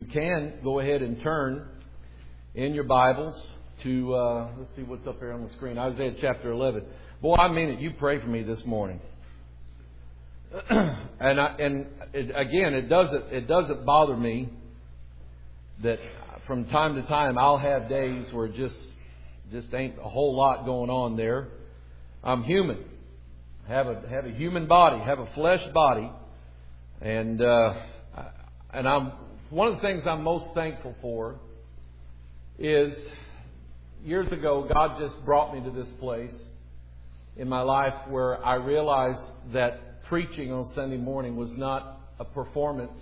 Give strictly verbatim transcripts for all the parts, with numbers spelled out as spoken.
you can, go ahead and turn in your Bibles to, uh, let's see what's up here on the screen, Isaiah chapter eleven. Boy, I mean it, you pray for me this morning. and I, and it, again, it doesn't it doesn't bother me that from time to time I'll have days where just just ain't a whole lot going on there. I'm human, have a have a human body, have a flesh body, and uh, and I'm one of the things I'm most thankful for is years ago God just brought me to this place in my life where I realized that preaching on Sunday morning was not a performance.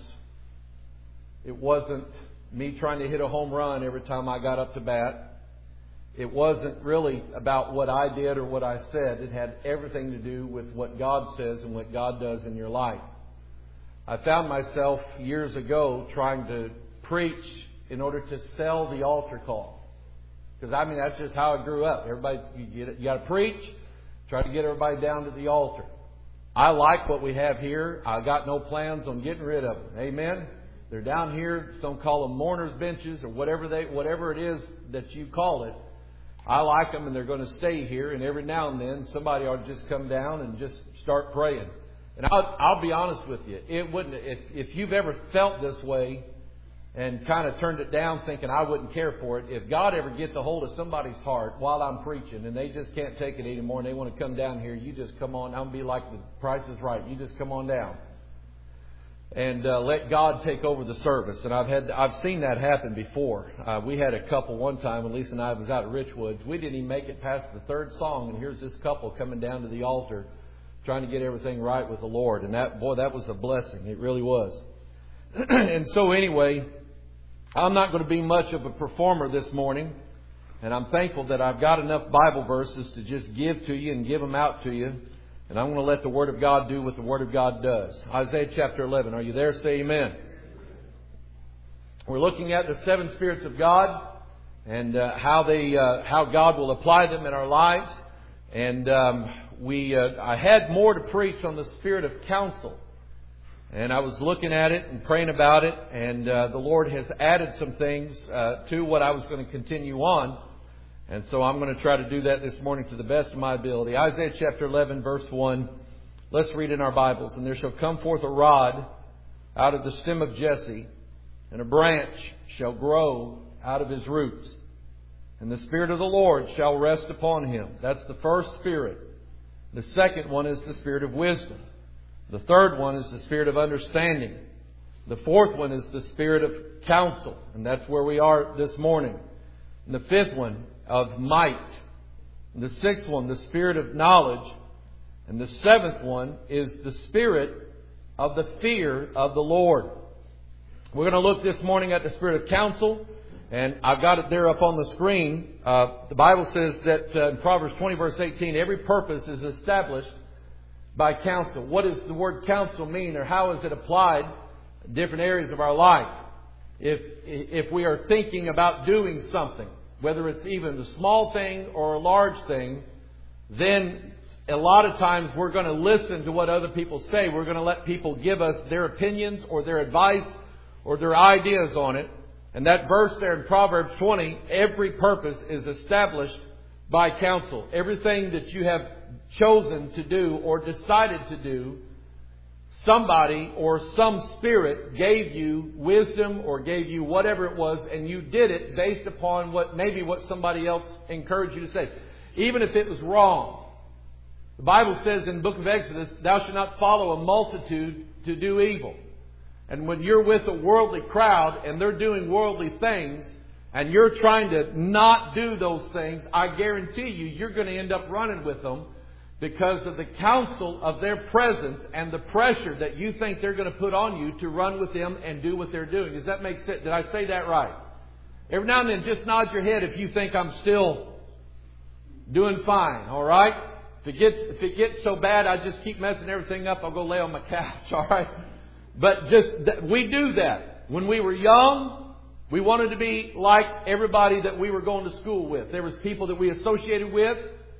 It wasn't me trying to hit a home run every time I got up to bat. It wasn't really about what I did or what I said. It had everything to do with what God says and what God does in your life. I found myself years ago trying to preach in order to sell the altar call. Because I mean, that's just how I grew up. Everybody, you, get, you got to preach, try to get everybody down to the altar. I like what we have here. I got no plans on getting rid of them. Amen. They're down here. Some call them mourners' benches or whatever they, whatever it is that you call it. I like them, and they're going to stay here. And every now and then, somebody ought to just come down and just start praying. And I'll, I'll be honest with you. It wouldn't. If, if you've ever felt this way and kind of turned it down, thinking I wouldn't care for it, if God ever gets a hold of somebody's heart while I'm preaching and they just can't take it anymore and they want to come down here, you just come on. I'm be like the Price is Right. You just come on down and uh, let God take over the service. And I've had I've seen that happen before. Uh, we had a couple one time when Lisa and I was out at Richwoods. We didn't even make it past the third song, and here's this couple coming down to the altar trying to get everything right with the Lord. And that boy, that was a blessing. It really was. And so anyway, I'm not going to be much of a performer this morning, and I'm thankful that I've got enough Bible verses to just give to you and give them out to you. And I'm going to let the Word of God do what the Word of God does. Isaiah chapter eleven. Are you there? Say amen. We're looking at the seven spirits of God and uh, how they, uh, how God will apply them in our lives. And um, we, uh, I had more to preach on the spirit of counsel. And I was looking at it and praying about it, and uh, the Lord has added some things uh, to what I was going to continue on. And so I'm going to try to do that this morning to the best of my ability. Isaiah chapter eleven, verse one. Let's read in our Bibles. And there shall come forth a rod out of the stem of Jesse, and a branch shall grow out of his roots. And the Spirit of the Lord shall rest upon him. That's the first Spirit. The second one is the Spirit of wisdom. The third one is the Spirit of understanding. The fourth one is the Spirit of counsel. And that's where we are this morning. And the fifth one of might. And the sixth one, the Spirit of knowledge. And the seventh one is the Spirit of the fear of the Lord. We're going to look this morning at the Spirit of counsel. And I've got it there up on the screen. Uh, the Bible says that uh, in Proverbs twenty verse eighteen, every purpose is established by counsel. What does the word counsel mean, or how is it applied in different areas of our life? If if we are thinking about doing something, whether it's even a small thing or a large thing, then a lot of times we're going to listen to what other people say. We're going to let people give us their opinions or their advice or their ideas on it. And that verse there in Proverbs twenty, every purpose is established by counsel. Everything that you have chosen to do or decided to do, somebody or some spirit gave you wisdom or gave you whatever it was, and you did it based upon what maybe what somebody else encouraged you to say. Even if it was wrong. The Bible says in the book of Exodus, thou shalt not follow a multitude to do evil. And when you're with a worldly crowd and they're doing worldly things, and you're trying to not do those things, I guarantee you, you're going to end up running with them because of the counsel of their presence and the pressure that you think they're going to put on you to run with them and do what they're doing. Does that make sense? Did I say that right? Every now and then, just nod your head if you think I'm still doing fine. All right? If it gets if it gets so bad, I just keep messing everything up. I'll go lay on my couch. All right? But just we do that when we were young. We wanted to be like everybody that we were going to school with. There was people that we associated with.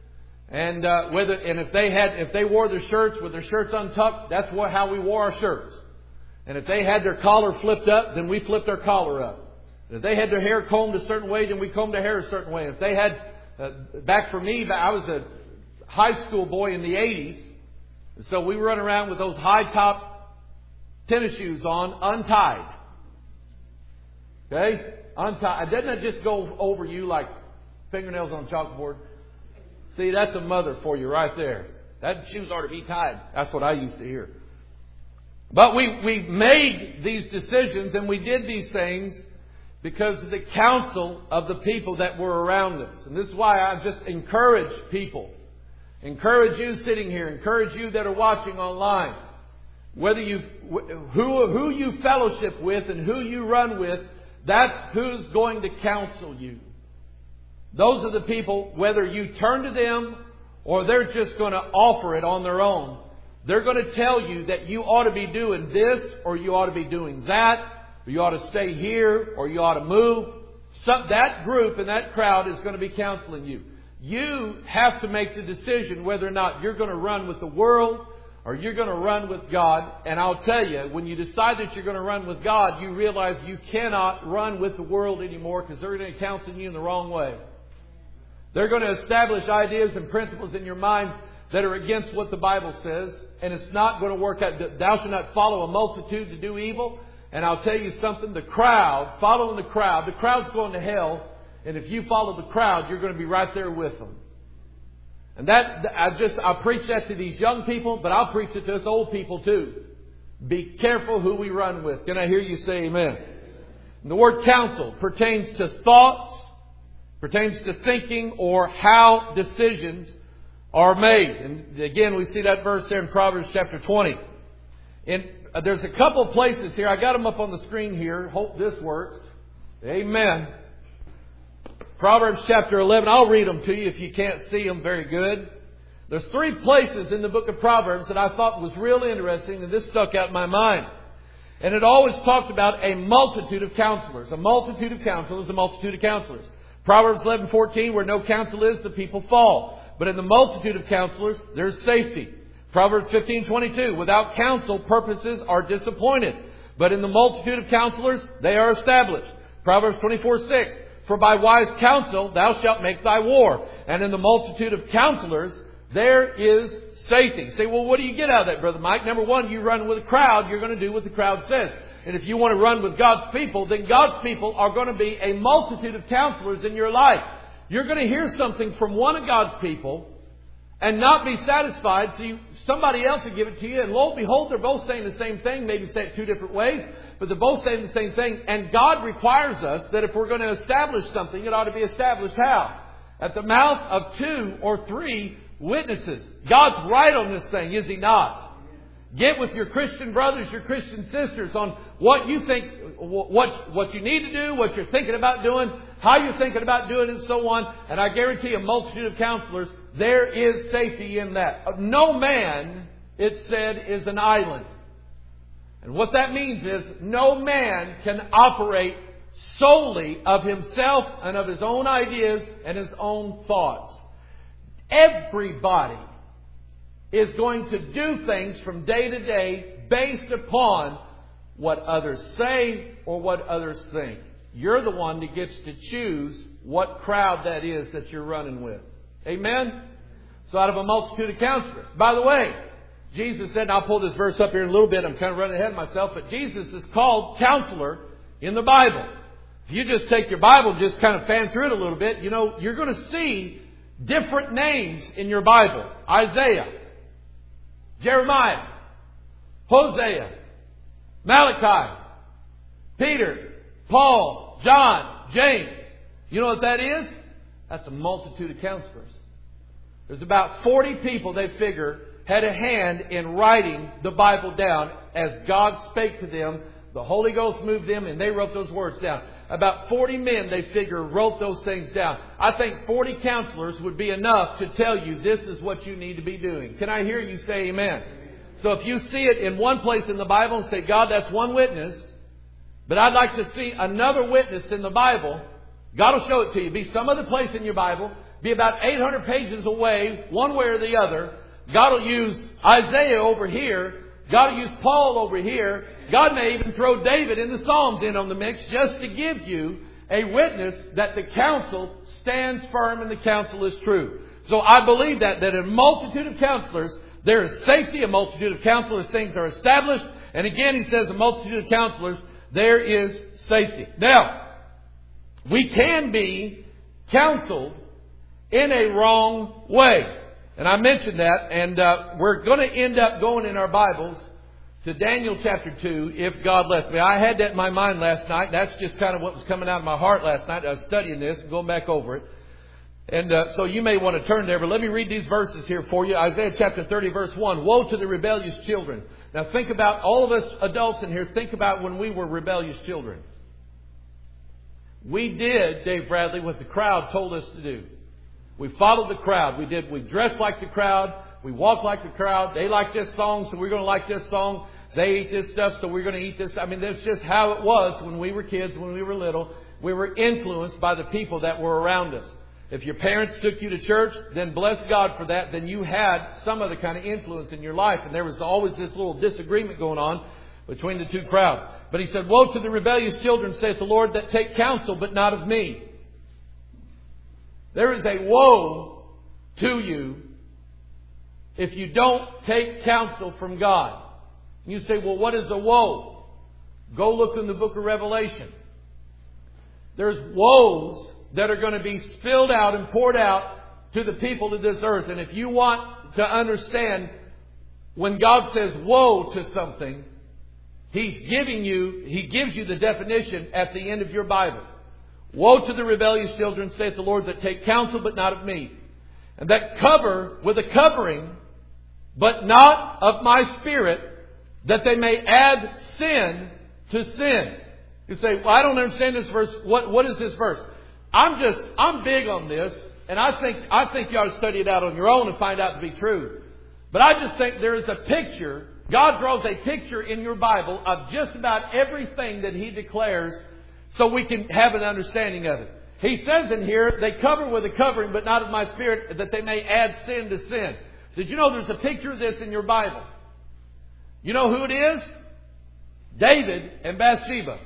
And uh, whether and if they had if they wore their shirts with their shirts untucked, that's what how we wore our shirts. And if they had their collar flipped up, then we flipped our collar up. And if they had their hair combed a certain way, then we combed their hair a certain way. If they had, uh, back for me, I was a high school boy in the eighties. So we were running around with those high top tennis shoes on, untied. Okay? Untied. Doesn't it just go over you like fingernails on a chalkboard? See, that's a mother for you right there. That shoes ought to be tied. That's what I used to hear. But we, we made these decisions and we did these things because of the counsel of the people that were around us. And this is why I just encourage people. Encourage you sitting here. Encourage you that are watching online. Whether you, who, who you fellowship with and who you run with, that's who's going to counsel you. Those are the people, whether you turn to them or they're just going to offer it on their own. They're going to tell you that you ought to be doing this or you ought to be doing that, or you ought to stay here or you ought to move. Some, that group and that crowd is going to be counseling you. You have to make the decision whether or not you're going to run with the world or you're going to run with God. And I'll tell you, when you decide that you're going to run with God, you realize you cannot run with the world anymore because they're going to counsel you in the wrong way. They're going to establish ideas and principles in your mind that are against what the Bible says. And it's not going to work out. Thou shalt not follow a multitude to do evil. And I'll tell you something. The crowd, following the crowd, the crowd's going to hell. And if you follow the crowd, you're going to be right there with them. And that, I just, I preach that to these young people, but I'll preach it to us old people too. Be careful who we run with. Can I hear you say amen? And the word counsel pertains to thoughts, pertains to thinking or how decisions are made. And again, we see that verse there in Proverbs chapter twenty. And uh, there's a couple of places here. I got them up on the screen here. Hope this works. Amen. Proverbs chapter eleven. I'll read them to you if you can't see them very good. There's three places in the book of Proverbs that I thought was really interesting, and this stuck out in my mind. And it always talked about a multitude of counselors. A multitude of counselors, a multitude of counselors. Proverbs eleven fourteen, where no counsel is, the people fall. But in the multitude of counselors, there's safety. Proverbs fifteen twenty-two, without counsel, purposes are disappointed. But in the multitude of counselors, they are established. Proverbs twenty-four six, for by wise counsel thou shalt make thy war. And in the multitude of counselors, there is safety. You say, well, what do you get out of that, Brother Mike? Number one, you run with a crowd, you're going to do what the crowd says. And if you want to run with God's people, then God's people are going to be a multitude of counselors in your life. You're going to hear something from one of God's people and not be satisfied. So you, somebody else will give it to you. And lo and behold, they're both saying the same thing. Maybe say it two different ways. But they're both saying the same thing. And God requires us that if we're going to establish something, it ought to be established how? At the mouth of two or three witnesses. God's right on this thing, is He not? Get with your Christian brothers, your Christian sisters on what you think, what, what you need to do, what you're thinking about doing, how you're thinking about doing it, and so on. And I guarantee a multitude of counselors, there is safety in that. No man, it said, is an island. And what that means is no man can operate solely of himself and of his own ideas and his own thoughts. Everybody is going to do things from day to day based upon what others say or what others think. You're the one that gets to choose what crowd that is that you're running with. Amen? So out of a multitude of counselors. By the way, Jesus said, and I'll pull this verse up here in a little bit. I'm kind of running ahead of myself. But Jesus is called counselor in the Bible. If you just take your Bible and just kind of fan through it a little bit, you know, you're going to see different names in your Bible. Isaiah, Jeremiah, Hosea, Malachi, Peter, Paul, John, James. You know what that is? That's a multitude of counselors. There's about forty people, they figure, had a hand in writing the Bible down as God spake to them. The Holy Ghost moved them and they wrote those words down. About forty men, they figure, wrote those things down. I think forty counselors would be enough to tell you this is what you need to be doing. Can I hear you say amen? So if you see it in one place in the Bible and say, God, that's one witness, but I'd like to see another witness in the Bible, God will show it to you. Be some other place in your Bible, be about eight hundred pages away, one way or the other. God will use Isaiah over here God will use Paul over here. God may even throw David in the Psalms in on the mix just to give you a witness that the counsel stands firm and the counsel is true. So I believe that, that in a multitude of counselors, there is safety. A multitude of counselors, things are established. And again, he says, a multitude of counselors, there is safety. Now, we can be counseled in a wrong way. And I mentioned that, and uh, we're going to end up going in our Bibles to Daniel chapter two, if God lets me. I had that in my mind last night. That's just kind of what was coming out of my heart last night. I was studying this and going back over it. And uh, so you may want to turn there, but let me read these verses here for you. Isaiah chapter thirty, verse one. Woe to the rebellious children. Now think about, all of us adults in here, think about when we were rebellious children. We did, Dave Bradley, what the crowd told us to do. We followed the crowd. We did. We dressed like the crowd. We walked like the crowd. They like this song, so we're going to like this song. They eat this stuff, so we're going to eat this. I mean, that's just how it was when we were kids, when we were little. We were influenced by the people that were around us. If your parents took you to church, then bless God for that. Then you had some other kind of influence in your life. And there was always this little disagreement going on between the two crowds. But he said, woe to the rebellious children, saith the Lord, that take counsel, but not of me. There is a woe to you if you don't take counsel from God. You say, well, what is a woe? Go look in the book of Revelation. There's woes that are going to be spilled out and poured out to the people of this earth. And if you want to understand, when God says woe to something, He's giving you, He gives you the definition at the end of your Bible. Woe to the rebellious children, saith the Lord, that take counsel, but not of me. And that cover with a covering, but not of my Spirit, that they may add sin to sin. You say, well, I don't understand this verse. What, what is this verse? I'm just, I'm big on this. And I think, I think you ought to study it out on your own and find out to be true. But I just think there is a picture. God draws a picture in your Bible of just about everything that He declares, so we can have an understanding of it. He says in here, they cover with a covering, but not of my Spirit, that they may add sin to sin. Did you know there's a picture of this in your Bible? You know who it is? David and Bathsheba.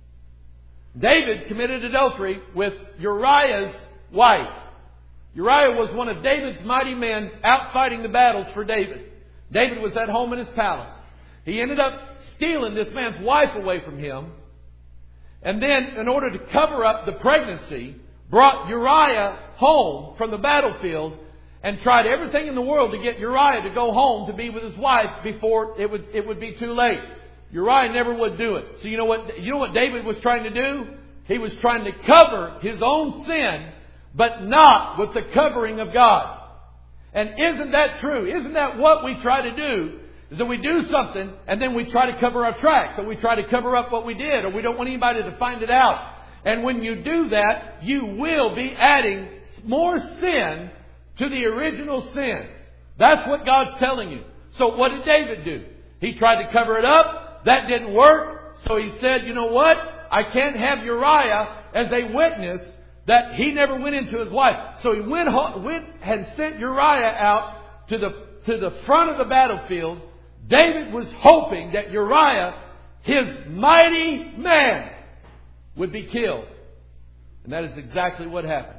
David committed adultery with Uriah's wife. Uriah was one of David's mighty men out fighting the battles for David. David was at home in his palace. He ended up stealing this man's wife away from him. And then, in order to cover up the pregnancy, brought Uriah home from the battlefield and tried everything in the world to get Uriah to go home to be with his wife before it would, it would be too late. Uriah never would do it. So you know what, you know what David was trying to do? He was trying to cover his own sin, but not with the covering of God. And isn't that true? Isn't that what we try to do? Is that we do something and then we try to cover our tracks, or we try to cover up what we did, or we don't want anybody to find it out. And when you do that, you will be adding more sin to the original sin. That's what God's telling you. So what did David do? He tried to cover it up. That didn't work. So he said, you know what? I can't have Uriah as a witness that he never went into his wife. So he went, went and sent Uriah out to the, to the front of the battlefield. David was hoping that Uriah, his mighty man, would be killed. And that is exactly what happened.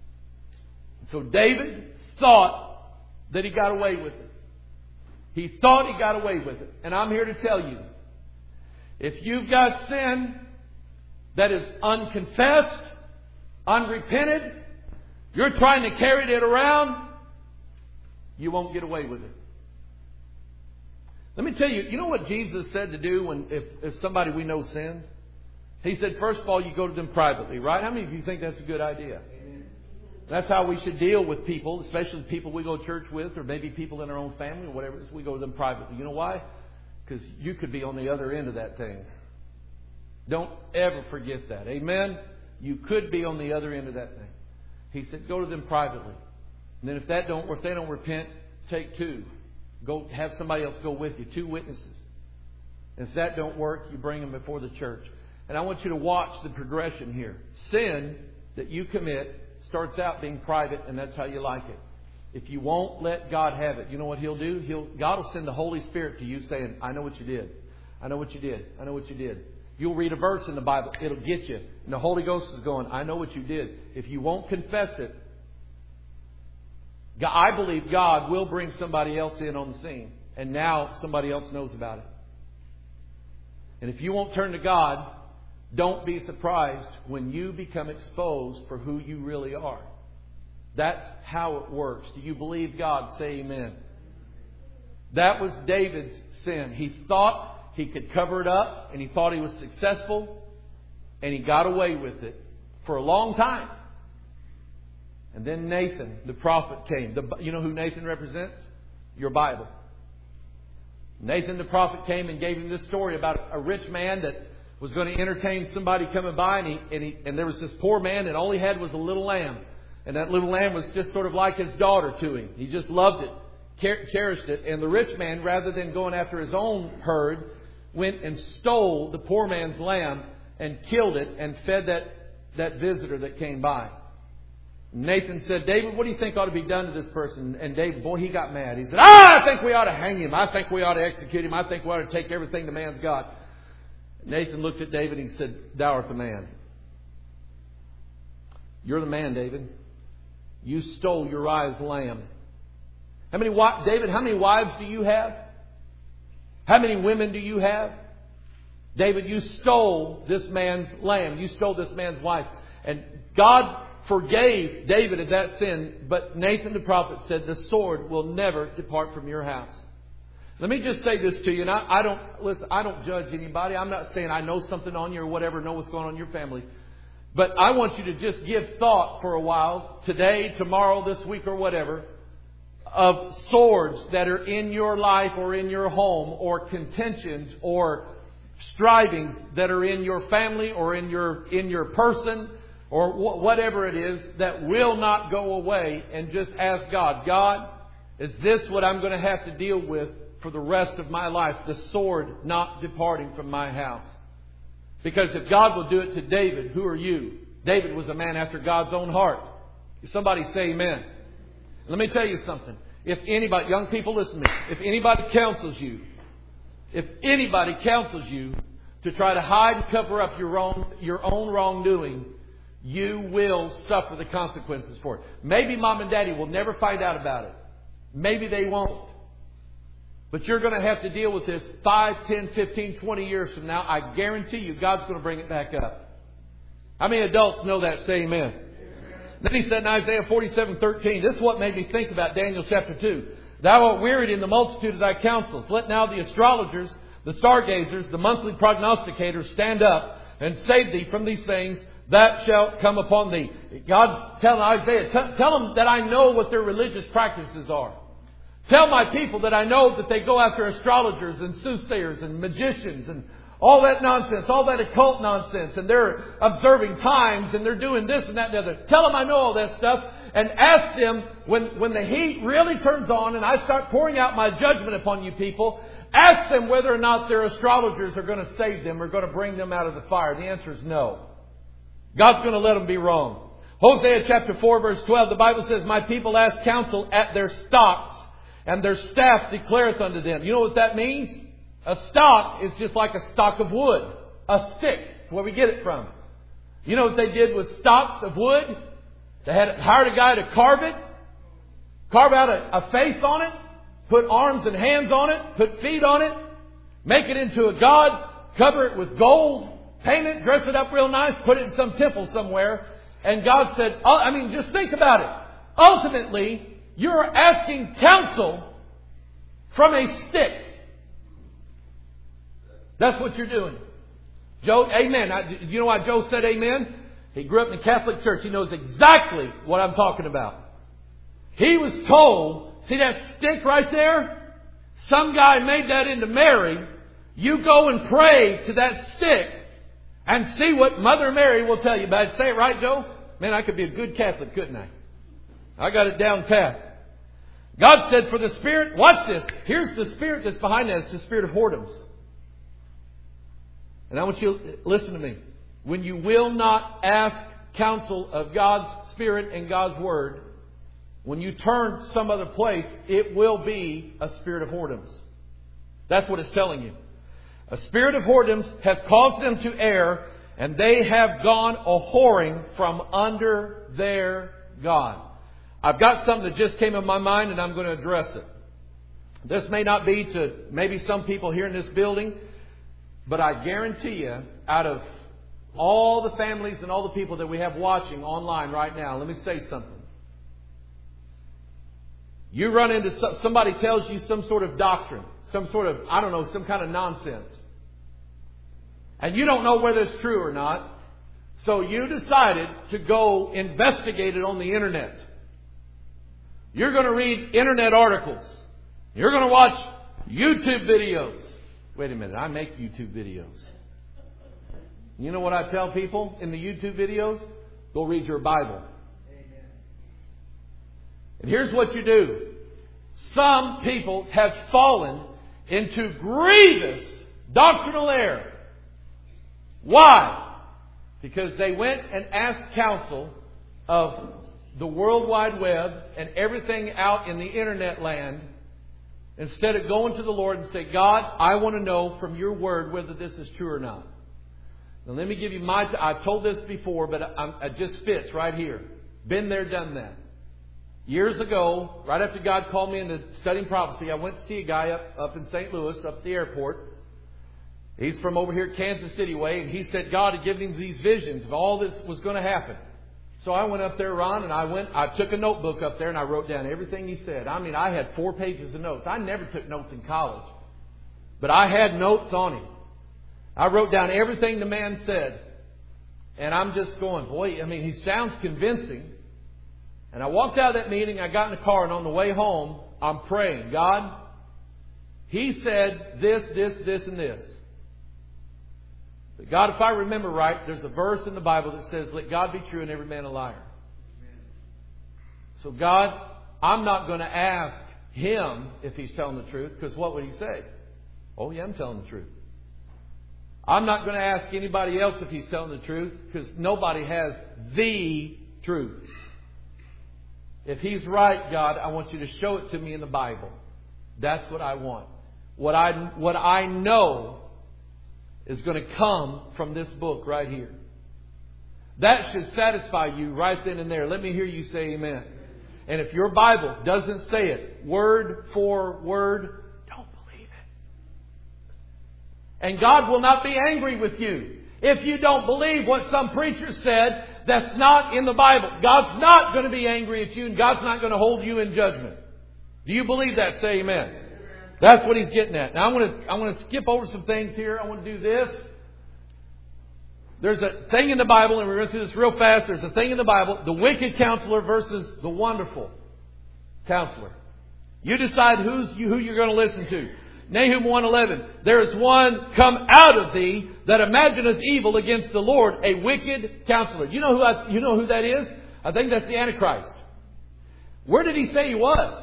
So David thought that he got away with it. He thought he got away with it. And I'm here to tell you, if you've got sin that is unconfessed, unrepented, you're trying to carry it around, you won't get away with it. Let me tell you, you know what Jesus said to do when if, if somebody we know sins? He said, first of all, you go to them privately, right? How many of you think that's a good idea? Amen. That's how we should deal with people, especially the people we go to church with, or maybe people in our own family or whatever. We go to them privately. You know why? Because you could be on the other end of that thing. Don't ever forget that. Amen? You could be on the other end of that thing. He said, go to them privately. And then if that don't, or if they don't repent, take two. Go have somebody else go with you. Two witnesses. And if that don't work, you bring them before the church. And I want you to watch the progression here. Sin that you commit starts out being private, and that's how you like it. if you won't let God have it, you know what He'll do? He'll God will send the Holy Spirit to you saying, I know what you did. I know what you did. I know what you did. You'll read a verse in the Bible. It'll get you. And the Holy Ghost is going, I know what you did. If you won't confess it, I believe God will bring somebody else in on the scene. And now somebody else knows about it. And if you won't turn to God, don't be surprised when you become exposed for who you really are. That's how it works. Do you believe God? Say amen. That was David's sin. He thought he could cover it up, and he thought he was successful, and he got away with it for a long time. And then Nathan, the prophet, came. The, you know who Nathan represents? Your Bible. Nathan the prophet came and gave him this story about a rich man that was going to entertain somebody coming by, and he, and, he, and there was this poor man, and all he had was a little lamb. And that little lamb was just sort of like his daughter to him. He just loved it, cherished it. And the rich man, rather than going after his own herd, went and stole the poor man's lamb and killed it and fed that, that visitor that came by. Nathan said, David, what do you think ought to be done to this person? And David, boy, he got mad. He said, ah, I think we ought to hang him. I think we ought to execute him. I think we ought to take everything the man's got. Nathan looked at David and he said, thou art the man. You're the man, David. You stole Uriah's lamb. How many, David, how many wives do you have? How many women do you have? David, you stole this man's lamb. You stole this man's wife. And God forgave David of that sin. But Nathan the prophet said, the sword will never depart from your house. Let me just say this to you. And I, I don't, listen, I don't judge anybody. I'm not saying I know something on you or whatever, know what's going on in your family. But I want you to just give thought for a while, today, tomorrow, this week, or whatever, of swords that are in your life or in your home, or contentions or strivings that are in your family or in your in your person, or wh- whatever it is, that will not go away. And just ask God, God, is this what I'm going to have to deal with for the rest of my life? The sword not departing from my house. Because if God will do it to David, who are you? David was a man after God's own heart. Somebody say amen. Let me tell you something. If anybody, young people, listen to me. If anybody counsels you, if anybody counsels you to try to hide and cover up your own, your own wrongdoing, you will suffer the consequences for it. Maybe mom and daddy will never find out about it. Maybe they won't. But you're going to have to deal with this five, ten, fifteen, twenty years from now. I guarantee you God's going to bring it back up. How many adults know that? Say amen. Amen. Then he said in Isaiah forty-seven thirteen, this is what made me think about Daniel chapter two. Thou art wearied in the multitude of thy counsels. Let now the astrologers, the stargazers, the monthly prognosticators stand up and save thee from these things that shall come upon thee. God's telling Isaiah, t- tell them that I know what their religious practices are. Tell my people that I know that they go after astrologers and soothsayers and magicians and all that nonsense, all that occult nonsense. And they're observing times and they're doing this and that and the other. Tell them I know all that stuff. And ask them, when, when the heat really turns on and I start pouring out my judgment upon you people, ask them whether or not their astrologers are going to save them or going to bring them out of the fire. The answer is no. God's going to let them be wrong. Hosea chapter four verse twelve, the Bible says, my people ask counsel at their stocks, and their staff declareth unto them. You know what that means? A stock is just like a stock of wood. A stick, where we get it from. You know what they did with stocks of wood? They had hired a guy to carve it, carve out a, a face on it, put arms and hands on it, put feet on it, make it into a god, cover it with gold, paint it, dress it up real nice, put it in some temple somewhere. And God said, oh, I mean, just think about it. Ultimately, you're asking counsel from a stick. That's what you're doing. Joe, amen. I, you know why Joe said amen? He grew up in the Catholic Church. He knows exactly what I'm talking about. He was told, see that stick right there? Some guy made that into Mary. You go and pray to that stick and see what Mother Mary will tell you about it. Say it right, Joe? Man, I could be a good Catholic, couldn't I? I got it down pat. God said for the spirit, watch this. Here's the spirit that's behind that. It's the spirit of whoredoms. And I want you to listen to me. When you will not ask counsel of God's Spirit and God's Word, when you turn some other place, it will be a spirit of whoredoms. That's what it's telling you. A spirit of whoredoms hath caused them to err, and they have gone a-whoring from under their God. I've got something that just came in my mind, and I'm going to address it. This may not be to maybe some people here in this building, but I guarantee you, out of all the families and all the people that we have watching online right now, let me say something. You run into some, somebody tells you some sort of doctrine, some sort of, I don't know, some kind of nonsense. And you don't know whether it's true or not. So you decided to go investigate it on the internet. You're going to read internet articles. You're going to watch YouTube videos. Wait a minute, I make YouTube videos. You know what I tell people in the YouTube videos? Go read your Bible. And here's what you do. Some people have fallen into grievous doctrinal error. Why? Because they went and asked counsel of the World Wide Web and everything out in the internet land, instead of going to the Lord and say, God, I want to know from your word whether this is true or not. Now let me give you my, t- I've told this before, but I, it just fits right here. Been there, done that. Years ago, right after God called me into studying prophecy, I went to see a guy up, up in Saint Louis, up at the airport. He's from over here at Kansas City way, and he said God had given him these visions of all this was going to happen. So I went up there, Ron, and I went, I took a notebook up there and I wrote down everything he said. I mean, I had four pages of notes. I never took notes in college, but I had notes on him. I wrote down everything the man said. And I'm just going, boy, I mean, he sounds convincing. And I walked out of that meeting, I got in the car, and on the way home, I'm praying, God, he said this, this, this, and this. But God, if I remember right, there's a verse in the Bible that says, let God be true and every man a liar. So God, I'm not going to ask him if he's telling the truth, because what would he say? Oh yeah, I'm telling the truth. I'm not going to ask anybody else if he's telling the truth, because nobody has the truth. If he's right, God, I want you to show it to me in the Bible. That's what I want. What I, what I know is going to come from this book right here. That should satisfy you right then and there. Let me hear you say amen. And if your Bible doesn't say it word for word, don't believe it. And God will not be angry with you if you don't believe what some preacher said that's not in the Bible. God's not going to be angry at you, and God's not going to hold you in judgment. Do you believe that? Say amen. That's what he's getting at. Now I'm going to, I'm going to skip over some things here. I want to do this. There's a thing in the Bible, and we're going through this real fast. There's a thing in the Bible, the wicked counselor versus the wonderful counselor. You decide who's you, who you're going to listen to. Nahum one eleven. There is one come out of thee that imagineth evil against the Lord, a wicked counselor. You know who I, you know who that is? I think that's the Antichrist. Where did he say he was?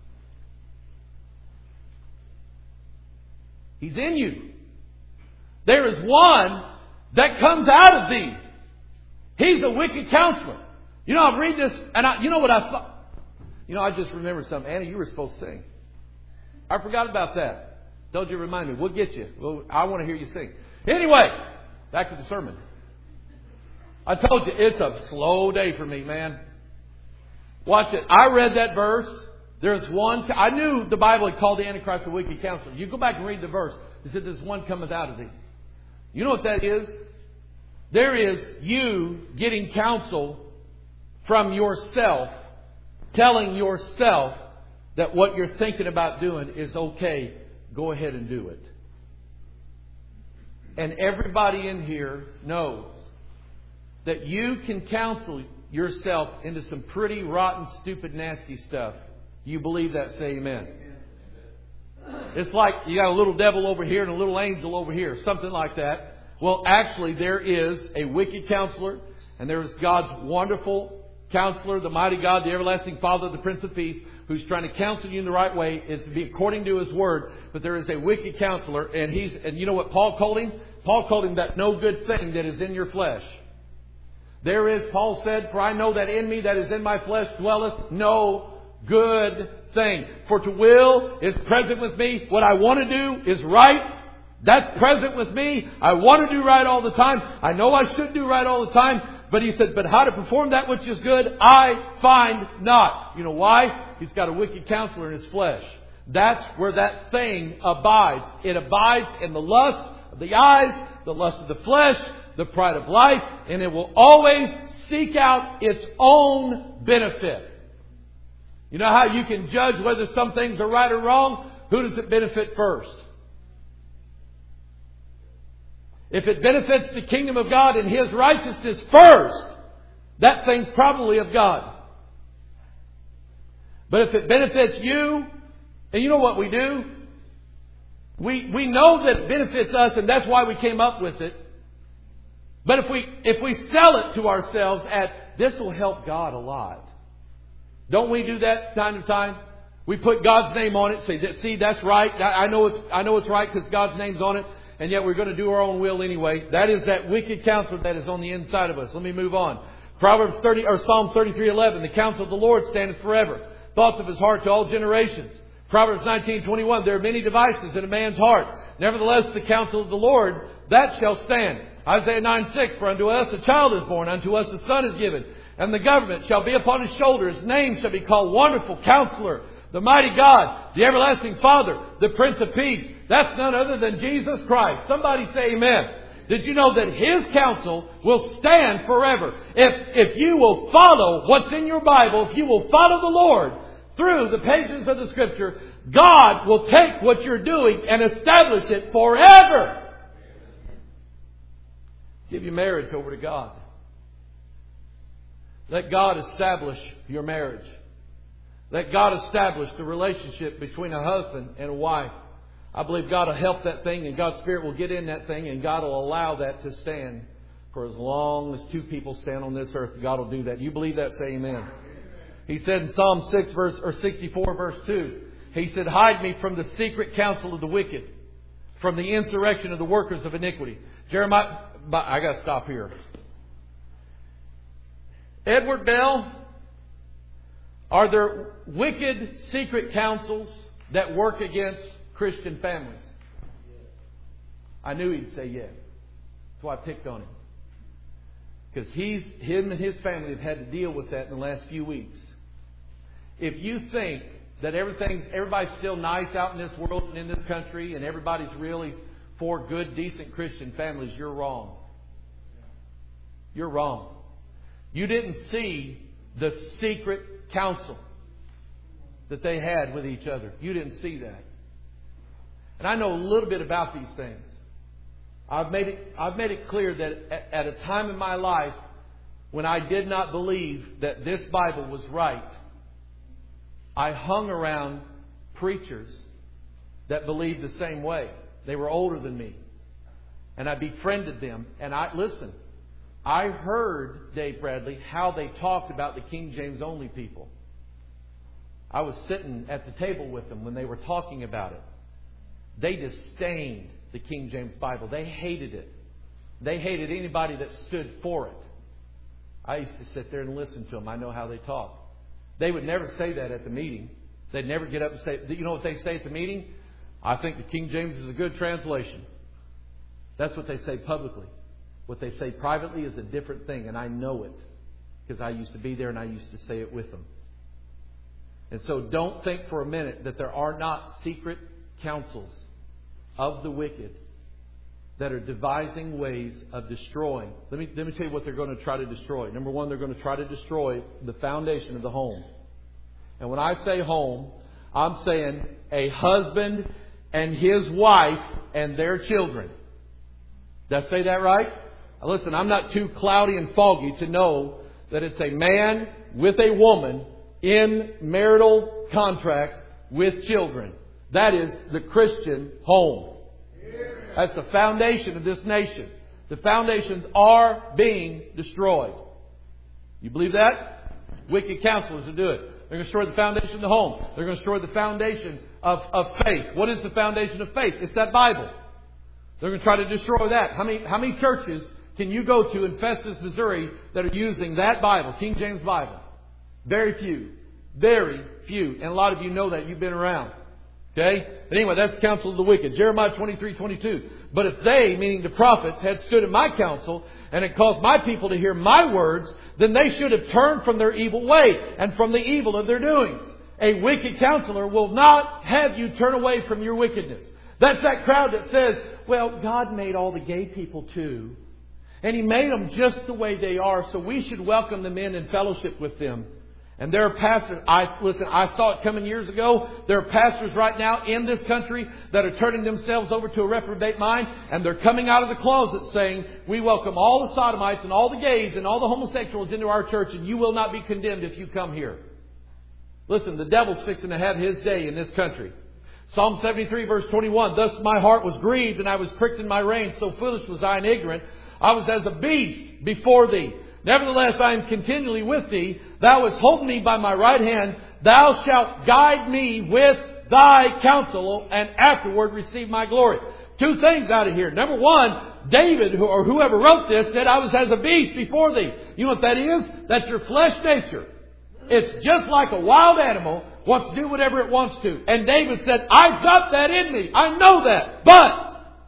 He's in you. There is one that comes out of thee. He's a wicked counselor. You know, I read this, and I, you know what I thought? You know, I just remembered something. Annie, you were supposed to sing. I forgot about that. Don't you remind me? We'll get you. Well, I want to hear you sing. Anyway, back to the sermon. I told you, it's a slow day for me, man. Watch it. I read that verse. There's one. I knew the Bible had called the Antichrist a wicked counselor. You go back and read the verse. It said, there's one cometh out of thee. You know what that is? There is you getting counsel from yourself, telling yourself that what you're thinking about doing is okay. Go ahead and do it. And everybody in here knows that you can counsel yourself into some pretty rotten, stupid, nasty stuff. You believe that? Say amen. It's like you got a little devil over here and a little angel over here. Something like that. Well, actually, there is a wicked counselor, and there is God's wonderful counselor, the mighty God, the everlasting Father, the Prince of Peace, who's trying to counsel you in the right way. It's to be according to His Word. But there is a wicked counselor, and he's, and you know what Paul called him? Paul called him that no good thing that is in your flesh. There is, Paul said, for I know that in me that is in my flesh dwelleth no good thing. For to will is present with me. What I want to do is right. That's present with me. I want to do right all the time. I know I should do right all the time. But he said, but how to perform that which is good, I find not. You know why? He's got a wicked counselor in his flesh. That's where that thing abides. It abides in the lust of the eyes, the lust of the flesh, the pride of life, and it will always seek out its own benefit. You know how you can judge whether some things are right or wrong? Who does it benefit first? If it benefits the kingdom of God and His righteousness first, that thing's probably of God. But if it benefits you, and you know what we do? We, we know that it benefits us, and that's why we came up with it. But if we, if we sell it to ourselves at, this will help God a lot. Don't we do that time to time? We put God's name on it, say, see, that's right. I know it's, I know it's right because God's name's on it. And yet we're going to do our own will anyway. That is that wicked counselor that is on the inside of us. Let me move on. Proverbs thirty or Psalm thirty-three eleven. The counsel of the Lord standeth forever. Thoughts of His heart to all generations. Proverbs nineteen twenty-one. There are many devices in a man's heart. Nevertheless, the counsel of the Lord, that shall stand. Isaiah nine six. For unto us a child is born, unto us a son is given, and the government shall be upon His shoulder. His name shall be called Wonderful Counselor, the Mighty God, the Everlasting Father, the Prince of Peace. That's none other than Jesus Christ. Somebody say amen. Did you know that His counsel will stand forever? If, if you will follow what's in your Bible, if you will follow the Lord through the pages of the Scripture, God will take what you're doing and establish it forever. Give your marriage over to God. Let God establish your marriage. Let God establish the relationship between a husband and a wife. I believe God will help that thing, and God's Spirit will get in that thing, and God will allow that to stand for as long as two people stand on this earth. God will do that. You believe that? Say amen. He said in Psalm six verse or sixty-four verse two, He said, hide me from the secret counsel of the wicked, from the insurrection of the workers of iniquity. Jeremiah, I got to stop here. Edward Bell, are there wicked secret counsels that work against Christian families? I knew he'd say yes. That's why I picked on him. Because he's, him and his family have had to deal with that in the last few weeks. If you think that everything's, everybody's still nice out in this world and in this country, and everybody's really for good, decent Christian families, you're wrong. You're wrong. You didn't see the secret counsel that they had with each other. You didn't see that. And I know a little bit about these things. I've made it, I've made it clear that at, at a time in my life when I did not believe that this Bible was right, I hung around preachers that believed the same way. They were older than me. And I befriended them. And I, listen, I heard, Dave Bradley, how they talked about the King James only people. I was sitting at the table with them when they were talking about it. They disdained the King James Bible. They hated it. They hated anybody that stood for it. I used to sit there and listen to them. I know how they talk. They would never say that at the meeting. They'd never get up and say, you know what they say at the meeting? I think the King James is a good translation. That's what they say publicly. What they say privately is a different thing, and I know it because I used to be there and I used to say it with them. And so don't think for a minute that there are not secret counsels of the wicked that are devising ways of destroying. Let me, let me tell you what they're going to try to destroy. Number one, they're going to try to destroy the foundation of the home. And when I say home, I'm saying a husband and his wife and their children. Did I say that right? Listen, I'm not too cloudy and foggy to know that it's a man with a woman in marital contract with children. That is the Christian home. That's the foundation of this nation. The foundations are being destroyed. You believe that? Wicked counselors will do it. They're going to destroy the foundation of the home. They're going to destroy the foundation of, of faith. What is the foundation of faith? It's that Bible. They're going to try to destroy that. How many, how many churches can you go to in Festus, Missouri that are using that Bible, King James Bible? Very few. Very few. And a lot of you know that. You've been around. Okay? But anyway, that's the counsel of the wicked. Jeremiah twenty-three twenty-two. But if they, meaning the prophets, had stood in my counsel and had caused my people to hear my words, then they should have turned from their evil way and from the evil of their doings. A wicked counselor will not have you turn away from your wickedness. That's that crowd that says, well, God made all the gay people too. And He made them just the way they are, so we should welcome them in and fellowship with them. And there are pastors, I, listen, I saw it coming years ago. There are pastors right now in this country that are turning themselves over to a reprobate mind. And they're coming out of the closet saying, we welcome all the sodomites and all the gays and all the homosexuals into our church, and you will not be condemned if you come here. Listen, the devil's fixing to have his day in this country. Psalm seventy-three verse twenty-one, thus my heart was grieved and I was pricked in my reins. So foolish was I and ignorant. I was as a beast before thee. Nevertheless, I am continually with thee. Thou hast holden me by my right hand. Thou shalt guide me with thy counsel, and afterward receive my glory. Two things out of here. Number one, David, or whoever wrote this, said, I was as a beast before thee. You know what that is? That's your flesh nature. It's just like a wild animal wants to do whatever it wants to. And David said, I've got that in me. I know that. But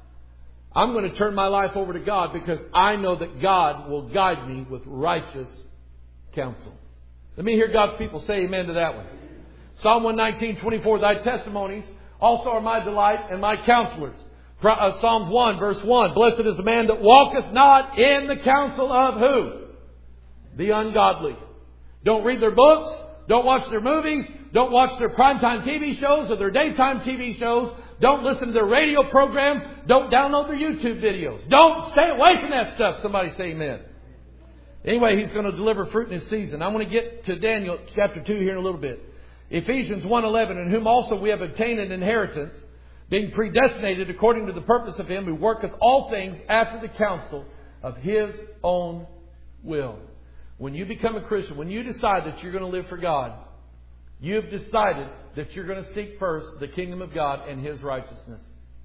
I'm going to turn my life over to God because I know that God will guide me with righteous counsel. Let me hear God's people say amen to that one. Psalm one nineteen twenty-four, thy testimonies also are my delight and my counselors. Psalm one verse one, blessed is the man that walketh not in the counsel of who? The ungodly. Don't read their books. Don't watch their movies. Don't watch their primetime T V shows or their daytime T V shows. Don't listen to their radio programs. Don't download their YouTube videos. Don't stay away from that stuff. Somebody say amen. Anyway, He's going to deliver fruit in His season. I'm going to get to Daniel chapter two here in a little bit. Ephesians one eleven, in whom also we have obtained an inheritance, being predestinated according to the purpose of Him who worketh all things after the counsel of His own will. When you become a Christian, when you decide that you're going to live for God, you've decided that you're going to seek first the kingdom of God and His righteousness.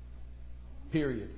Period.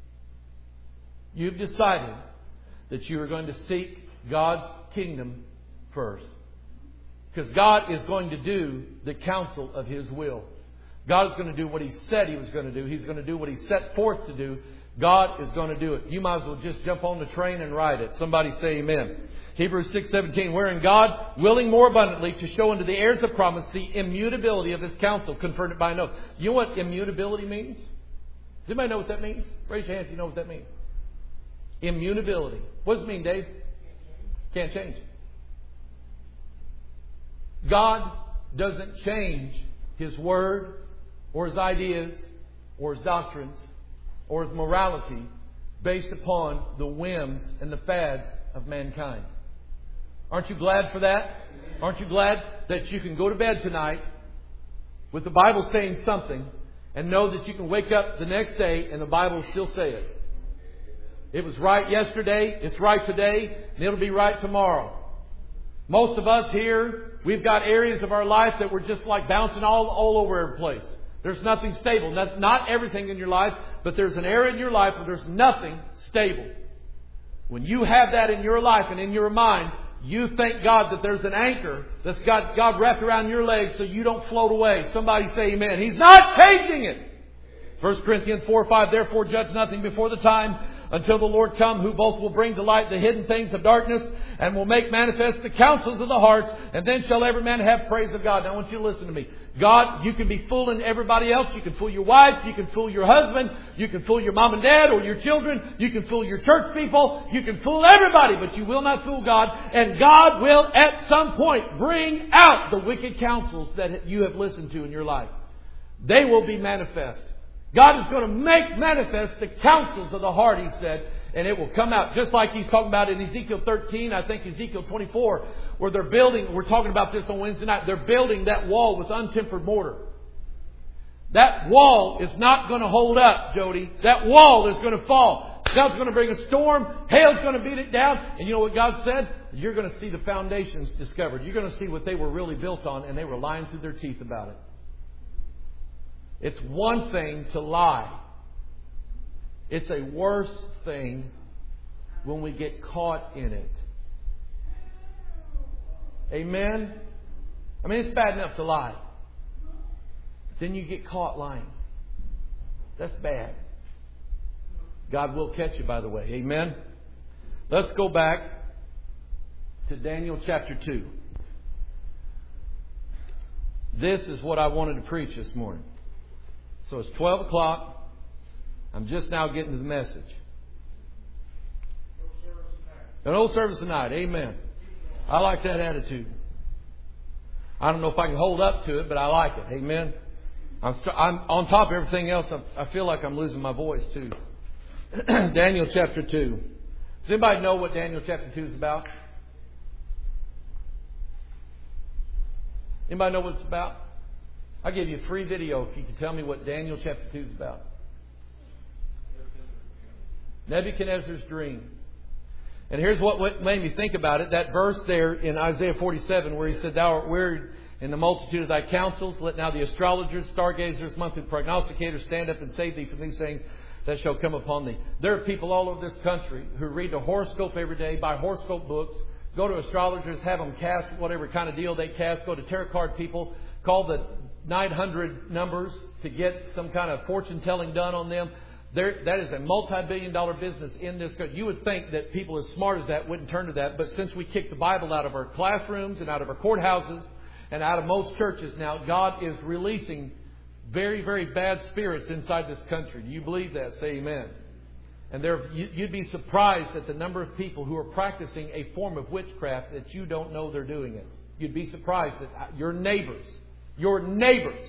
You've decided that you are going to seek God's kingdom first. Because God is going to do the counsel of His will. God is going to do what He said He was going to do. He's going to do what He set forth to do. God is going to do it. You might as well just jump on the train and ride it. Somebody say amen. Hebrews six seventeen, wherein God, willing more abundantly to show unto the heirs of promise the immutability of His counsel, conferred it by an oath. You know what immutability means? Does anybody know what that means? Raise your hand if you know what that means. Immutability. What does it mean, Dave? Can't change. God doesn't change His word or His ideas or His doctrines or His morality based upon the whims and the fads of mankind. Aren't you glad for that? Aren't you glad that you can go to bed tonight with the Bible saying something and know that you can wake up the next day and the Bible will still say it? It was right yesterday, it's right today, and it'll be right tomorrow. Most of us here, we've got areas of our life that we're just like bouncing all, all over every place. There's nothing stable. That's not everything in your life, but there's an area in your life where there's nothing stable. When you have that in your life and in your mind, you thank God that there's an anchor that's got God wrapped around your legs so you don't float away. Somebody say amen. He's not changing it. First Corinthians four five, therefore judge nothing before the time until the Lord come, who both will bring to light the hidden things of darkness and will make manifest the counsels of the hearts, and then shall every man have praise of God. Now I want you to listen to me. God, you can be fooling everybody else. You can fool your wife. You can fool your husband. You can fool your mom and dad or your children. You can fool your church people. You can fool everybody, but you will not fool God. And God will at some point bring out the wicked counsels that you have listened to in your life. They will be manifest. God is going to make manifest the counsels of the heart, He said, and it will come out. Just like He's talking about in Ezekiel thirteen, I think Ezekiel twenty-four, where they're building, we're talking about this on Wednesday night, they're building that wall with untempered mortar. That wall is not going to hold up, Jody. That wall is going to fall. God's going to bring a storm. Hail's going to beat it down. And you know what God said? You're going to see the foundations discovered. You're going to see what they were really built on, and they were lying through their teeth about it. It's one thing to lie. It's a worse thing when we get caught in it. Amen? I mean, it's bad enough to lie. Then you get caught lying. That's bad. God will catch you, by the way. Amen? Let's go back to Daniel chapter two. This is what I wanted to preach this morning. So it's twelve o'clock. I'm just now getting to the message. An old service tonight. Amen. I like that attitude. I don't know if I can hold up to it, but I like it. Amen. I'm, st- I'm on top of everything else. I'm, I feel like I'm losing my voice too. Daniel chapter two. Does anybody know what Daniel chapter two is about? Anybody know what it's about? I'll give you a free video if you can tell me what Daniel chapter two is about. Nebuchadnezzar's dream. And here's what made me think about it. That verse there in Isaiah forty-seven where he said, Thou art wearied in the multitude of thy counsels. Let now the astrologers, stargazers, monthly prognosticators stand up and save thee from these things that shall come upon thee. There are people all over this country who read the horoscope every day, buy horoscope books, go to astrologers, have them cast whatever kind of deal they cast, go to tarot card people, call the nine hundred numbers to get some kind of fortune telling done on them. There, that is a multi-billion dollar business in this country. You would think that people as smart as that wouldn't turn to that. But since we kicked the Bible out of our classrooms and out of our courthouses and out of most churches now, God is releasing very, very bad spirits inside this country. Do you believe that? Say amen. And there, you'd be surprised at the number of people who are practicing a form of witchcraft that you don't know they're doing it. You'd be surprised that your neighbors, your neighbors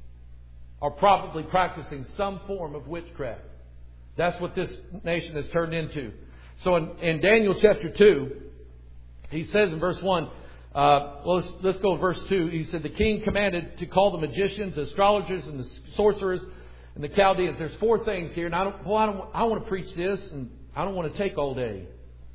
are probably practicing some form of witchcraft. That's what this nation has turned into. So in, in Daniel chapter two, he says in verse one, uh, well, let's, let's go to verse two. He said, the king commanded to call the magicians, the astrologers, and the sorcerers, and the Chaldeans. There's four things here. And I don't, well, I don't, I want to preach this, and I don't want to take all day.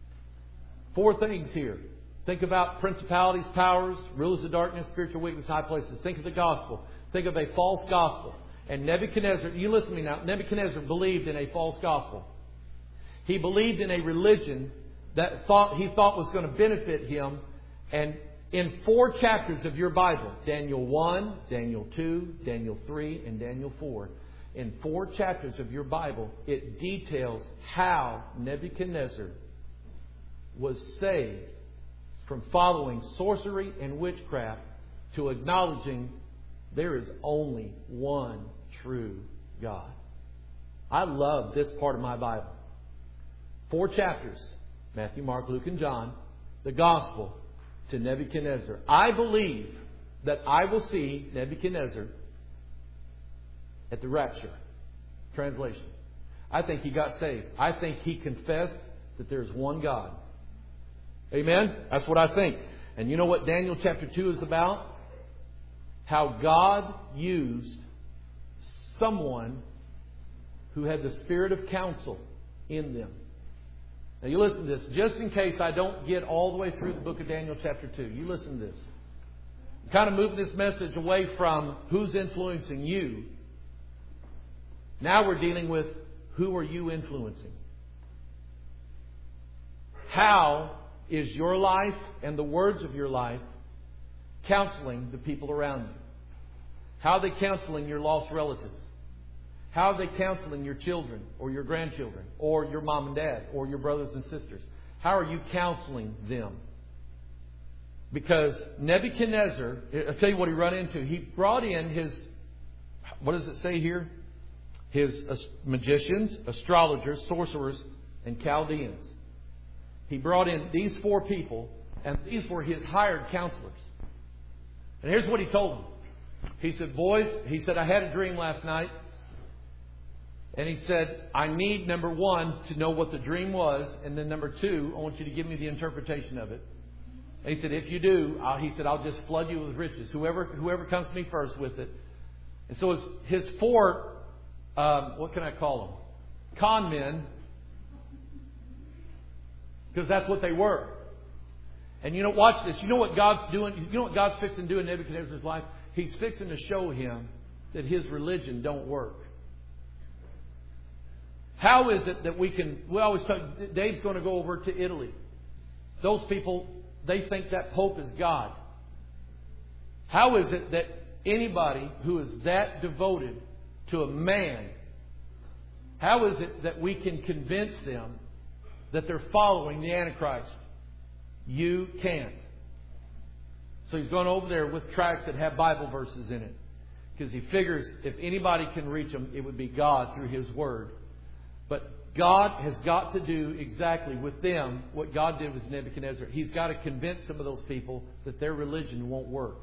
Four things here. Think about principalities, powers, rulers of darkness, spiritual weakness, high places. Think of the gospel. Think of a false gospel. And Nebuchadnezzar, you listen to me now, Nebuchadnezzar believed in a false gospel. He believed in a religion that thought he thought was going to benefit him. And in four chapters of your Bible, Daniel one, Daniel two, Daniel three, and Daniel four, in four chapters of your Bible, it details how Nebuchadnezzar was saved from following sorcery and witchcraft to acknowledging there is only one true God. I love this part of my Bible. Four chapters, Matthew, Mark, Luke, and John, the gospel to Nebuchadnezzar. I believe that I will see Nebuchadnezzar at the rapture. Translation. I think he got saved. I think he confessed that there's one God. Amen? That's what I think. And you know what Daniel chapter two is about? How God used someone who had the spirit of counsel in them. Now you listen to this. Just in case I don't get all the way through the book of Daniel chapter two. You listen to this. I'm kind of moving this message away from who's influencing you. Now we're dealing with who are you influencing. How is your life and the words of your life counseling the people around you? How are they counseling your lost relatives? How are they counseling your children or your grandchildren or your mom and dad or your brothers and sisters? How are you counseling them? Because Nebuchadnezzar, I'll tell you what he run into. He brought in his, what does it say here? His magicians, astrologers, sorcerers, and Chaldeans. He brought in these four people, and these were his hired counselors. And here's what he told them. He said, boys, he said, I had a dream last night. And he said, I need, number one, to know what the dream was. And then number two, I want you to give me the interpretation of it. And he said, if you do, uh, he said, I'll just flood you with riches. Whoever whoever comes to me first with it. And so it's his four, um, what can I call them? Con men. Because that's what they were. And you know, watch this. You know what God's doing? You know what God's fixing to do in Nebuchadnezzar's life? He's fixing to show him that his religion don't work. How is it that we can... We always talk... Dave's going to go over to Italy. Those people, they think that Pope is God. How is it that anybody who is that devoted to a man, how is it that we can convince them that they're following the Antichrist? You can't. So he's going over there with tracts that have Bible verses in it. Because he figures if anybody can reach them, it would be God through His Word. But God has got to do exactly with them what God did with Nebuchadnezzar. He's got to convince some of those people that their religion won't work.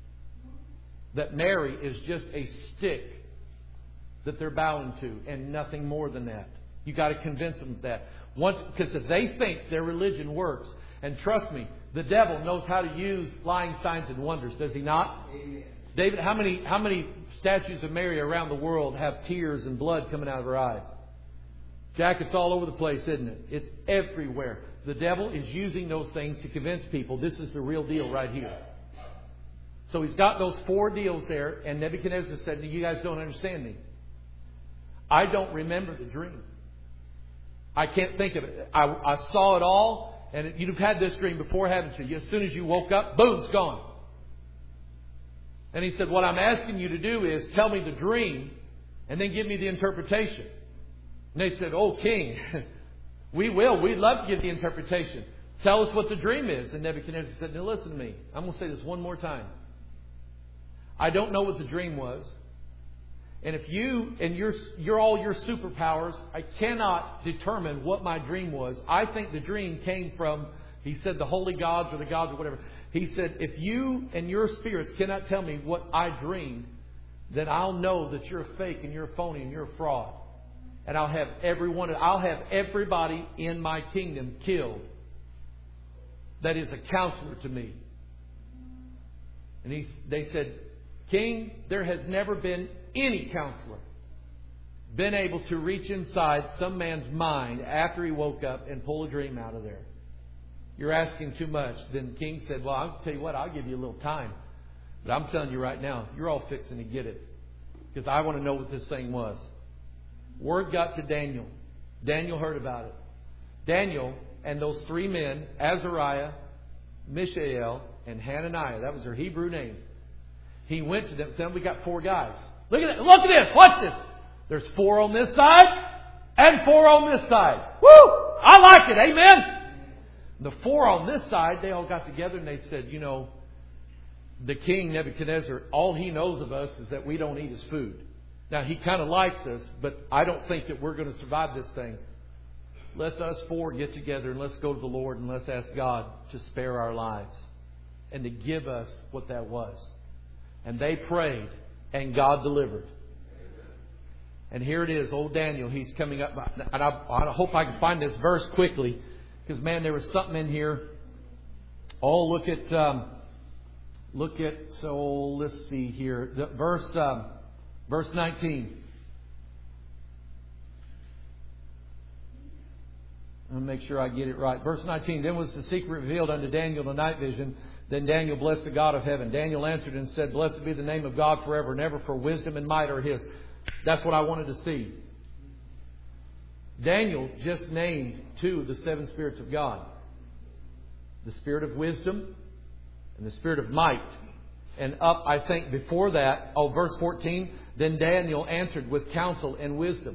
That Mary is just a stick that they're bowing to and nothing more than that. You've got to convince them of that. Once, because if they think their religion works, and trust me, the devil knows how to use lying signs and wonders, does he not? Amen. David, how many how many statues of Mary around the world have tears and blood coming out of her eyes? Jack, it's all over the place, isn't it? It's everywhere. The devil is using those things to convince people this is the real deal right here. So he's got those four deals there, and Nebuchadnezzar said, you guys don't understand me. I don't remember the dream. I can't think of it. I, I saw it all, and it, you've had this dream before, haven't you? As soon as you woke up, boom, it's gone. And he said, what I'm asking you to do is tell me the dream and then give me the interpretation. And they said, oh, King, we will. We'd love to give the interpretation. Tell us what the dream is. And Nebuchadnezzar said, now listen to me. I'm going to say this one more time. I don't know what the dream was. And if you and your, your all your superpowers, I cannot determine what my dream was. I think the dream came from, he said, the holy gods or the gods or whatever. He said, if you and your spirits cannot tell me what I dreamed, then I'll know that you're a fake and you're a phony and you're a fraud. And I'll have everyone, I'll have everybody in my kingdom killed that is a counselor to me. And he, they said, King, there has never been any counselor been able to reach inside some man's mind after he woke up and pull a dream out of there. You're asking too much. Then the king said, well, I'll tell you what, I'll give you a little time. But I'm telling you right now, you're all fixing to get it. Because I want to know what this thing was. Word got to Daniel. Daniel heard about it. Daniel and those three men, Azariah, Mishael, and Hananiah, that was their Hebrew names. He went to them and said, we got four guys. Look at it. Look at this. Watch this. There's four on this side and four on this side. Woo! I like it. Amen. The four on this side, they all got together and they said, you know, the king Nebuchadnezzar, all he knows of us is that we don't eat his food. Now, he kind of likes us, but I don't think that we're going to survive this thing. Let's us four get together and let's go to the Lord and let's ask God to spare our lives and to give us what that was. And they prayed and God delivered. And here it is, old Daniel, he's coming up. And I, I hope I can find this verse quickly. Because, man, there was something in here. Oh, look at, um, look at, so let's see here. The verse, um, verse nineteen. I'll make sure I get it right. Verse nineteen. Then was the secret revealed unto Daniel the night vision. Then Daniel blessed the God of heaven. Daniel answered and said, blessed be the name of God forever and ever, for wisdom and might are His. That's what I wanted to see. Daniel just named two of the seven spirits of God. The spirit of wisdom and the spirit of might. And up, I think, before that, oh, verse fourteen, then Daniel answered with counsel and wisdom.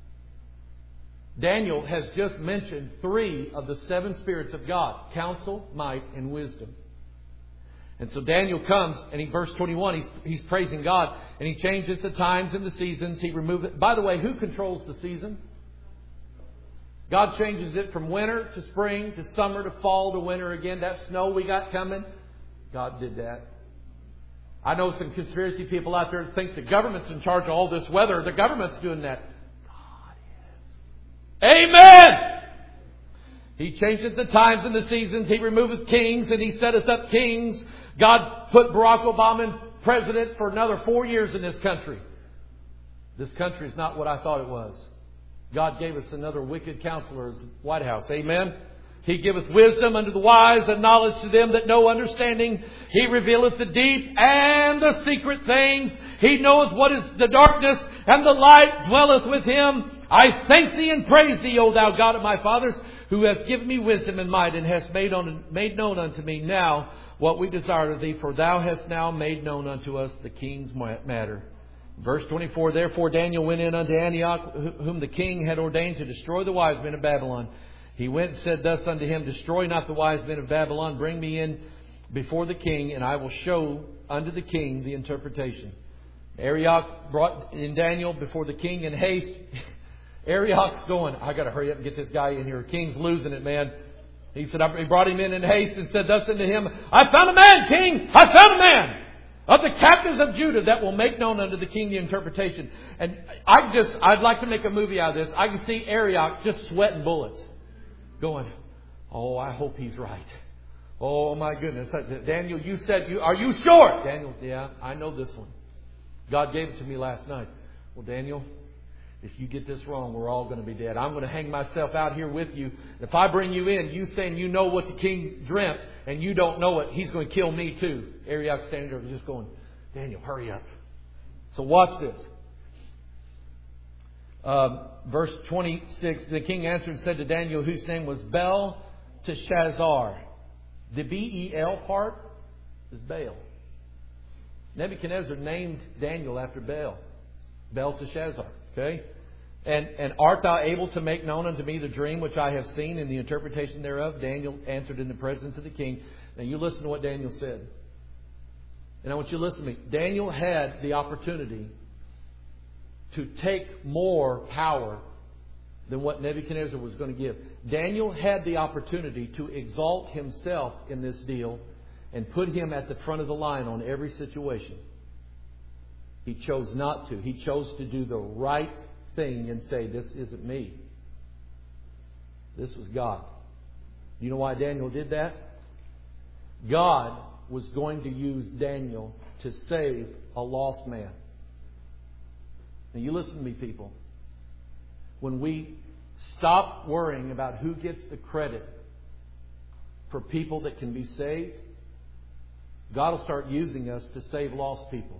Daniel has just mentioned three of the seven spirits of God. Counsel, might, and wisdom. And so Daniel comes, and in verse twenty-one, he's, he's praising God. And he changes the times and the seasons. He removes it. By the way, who controls the season? God changes it from winter to spring to summer to fall to winter again. That snow we got coming, God did that. I know some conspiracy people out there think the government's in charge of all this weather. The government's doing that. God is. Amen! He changeth the times and the seasons. He removeth kings and He setteth up kings. God put Barack Obama in president for another four years in this country. This country is not what I thought it was. God gave us another wicked counselor at the White House. Amen. He giveth wisdom unto the wise and knowledge to them that know understanding. He revealeth the deep and the secret things. He knoweth what is the darkness, and the light dwelleth with Him. I thank Thee and praise Thee, O Thou God of my fathers, who hast given me wisdom and might, and hast made, on, made known unto me now what we desire of Thee, for Thou hast now made known unto us the king's matter. Verse twenty-four, Therefore Daniel went in unto Antioch, whom the king had ordained to destroy the wise men of Babylon. He went and said thus unto him, Destroy not the wise men of Babylon, bring me in before the king, and I will show unto the king the interpretation. Arioch brought in Daniel before the king in haste. Arioch's going, I got to hurry up and get this guy in here. The king's losing it, man. He said, he brought him in in haste and said thus unto him, I found a man, king! I found a man of the captives of Judah that will make known unto the king the interpretation. And I just, I'd like to make a movie out of this. I can see Arioch just sweating bullets. Going, oh, I hope he's right. Oh, my goodness. Daniel, you said, you are you sure? Daniel, yeah, I know this one. God gave it to me last night. Well, Daniel, if you get this wrong, we're all going to be dead. I'm going to hang myself out here with you. If I bring you in, you saying you know what the king dreamt, and you don't know it, he's going to kill me too. Arioch standing there just going, Daniel, hurry up. So watch this. Uh, verse twenty-six, the king answered and said to Daniel, whose name was Belteshazzar. The B E L part is Baal. Nebuchadnezzar named Daniel after Baal. Belteshazzar. Okay? And, and art thou able to make known unto me the dream which I have seen and the interpretation thereof? Daniel answered in the presence of the king. Now you listen to what Daniel said. And I want you to listen to me. Daniel had the opportunity to take more power than what Nebuchadnezzar was going to give. Daniel had the opportunity to exalt himself in this deal and put him at the front of the line on every situation. He chose not to. He chose to do the right thing and say, this isn't me. This was God. You know why Daniel did that? God was going to use Daniel to save a lost man. Now you listen to me, people. When we stop worrying about who gets the credit for people that can be saved, God will start using us to save lost people.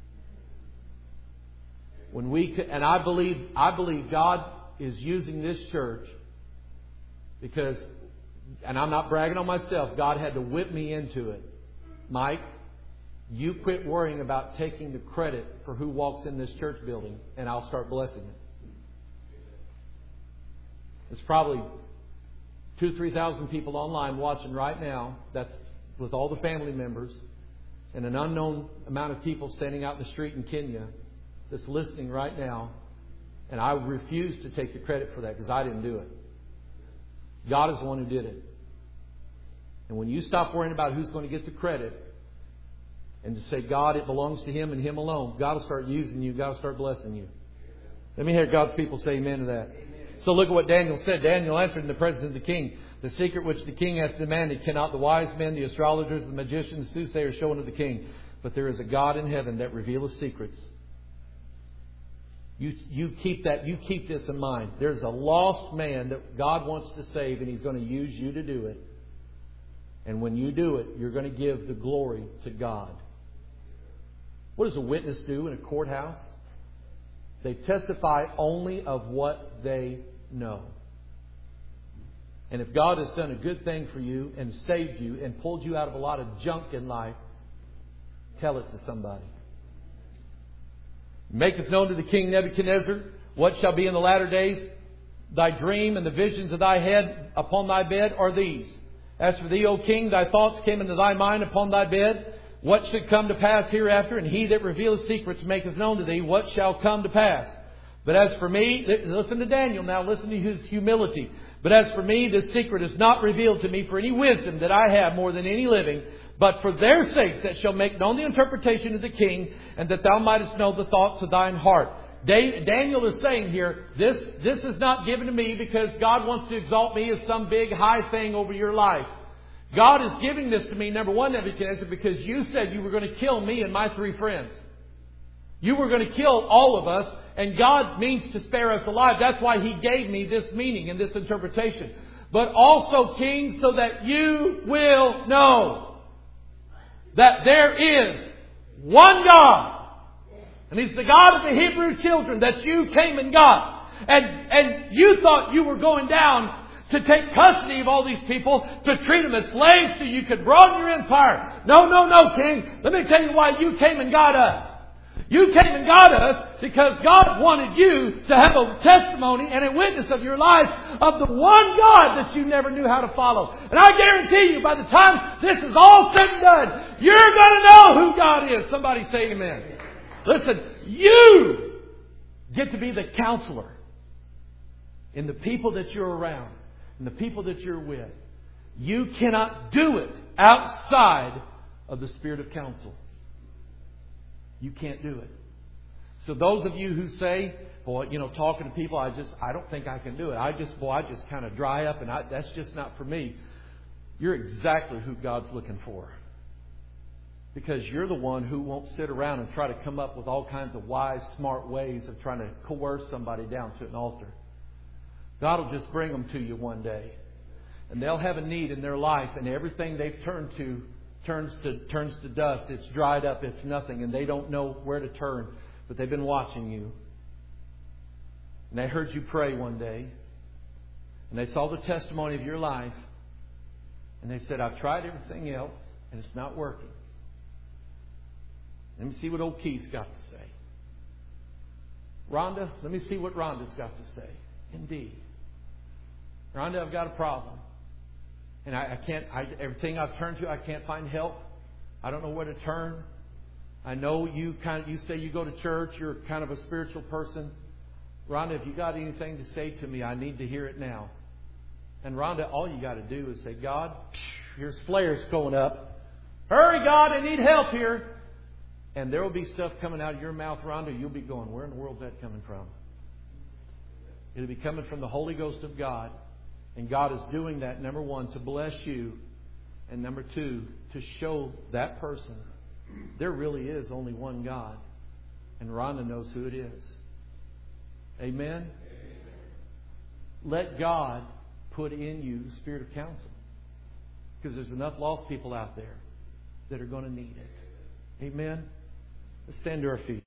When we and I believe I believe God is using this church because, and I'm not bragging on myself, God had to whip me into it. Mike, you quit worrying about taking the credit for who walks in this church building, and I'll start blessing it. There's probably two, three thousand people online watching right now. That's with all the family members and an unknown amount of people standing out in the street in Kenya that's listening right now. And I refuse to take the credit for that because I didn't do it. God is the one who did it. And when you stop worrying about who's going to get the credit and to say, God, it belongs to Him and Him alone, God will start using you. God will start blessing you. Let me hear God's people say amen to that. So look at what Daniel said. Daniel answered in the presence of the king, the secret which the king hath demanded cannot the wise men, the astrologers, the magicians, the soothsayers show unto the king. But there is a God in heaven that revealeth secrets. You, you keep that, you keep this in mind. There's a lost man that God wants to save, and He's going to use you to do it. And when you do it, you're going to give the glory to God. What does a witness do in a courthouse? They testify only of what they know. And if God has done a good thing for you and saved you and pulled you out of a lot of junk in life, tell it to somebody. Maketh known to the king Nebuchadnezzar what shall be in the latter days. Thy dream and the visions of thy head upon thy bed are these. As for thee, O king, thy thoughts came into thy mind upon thy bed. What should come to pass hereafter? And he that revealeth secrets maketh known to thee what shall come to pass. But as for me, listen to Daniel now, listen to his humility. But as for me, this secret is not revealed to me for any wisdom that I have more than any living, but for their sakes that shall make known the interpretation of the king, and that thou mightest know the thoughts of thine heart. Daniel is saying here, this, this is not given to me because God wants to exalt me as some big high thing over your life. God is giving this to me, number one, Nebuchadnezzar, because you said you were going to kill me and my three friends. You were going to kill all of us, and God means to spare us alive. That's why He gave me this meaning and this interpretation. But also, King, so that you will know that there is one God. And He's the God of the Hebrew children that you came and got. And, and you thought you were going down to take custody of all these people, to treat them as slaves so you could broaden your empire. No, no, no, King. Let me tell you why you came and got us. You came and got us because God wanted you to have a testimony and a witness of your life of the one God that you never knew how to follow. And I guarantee you, by the time this is all said and done, you're going to know who God is. Somebody say amen. Listen, you get to be the counselor in the people that you're around and the people that you're with. You cannot do it outside of the spirit of counsel. You can't do it. So those of you who say, boy, you know, talking to people, I just, I don't think I can do it. I just, boy, I just kind of dry up and I, that's just not for me. You're exactly who God's looking for. Because you're the one who won't sit around and try to come up with all kinds of wise, smart ways of trying to coerce somebody down to an altar. God will just bring them to you one day. And they'll have a need in their life and everything they've turned to turns to turns to dust. It's dried up. It's nothing. And they don't know where to turn. But they've been watching you. And they heard you pray one day. And they saw the testimony of your life. And they said, I've tried everything else and it's not working. Let me see what old Keith's got to say. Rhonda, let me see what Rhonda's got to say. Indeed. Rhonda, I've got a problem. And I, I can't, I, everything I've turned to, I can't find help. I don't know where to turn. I know you kind of, you say you go to church, you're kind of a spiritual person. Rhonda, if you got anything to say to me, I need to hear it now. And Rhonda, all you got to do is say, God, here's flares going up. Hurry, God, I need help here. And there will be stuff coming out of your mouth, Rhonda. You'll be going, where in the world is that coming from? It'll be coming from the Holy Ghost of God. And God is doing that, number one, to bless you. And number two, to show that person there really is only one God. And Rhonda knows who it is. Amen? Amen. Let God put in you the spirit of counsel. Because there's enough lost people out there that are going to need it. Amen? Let's stand to our feet.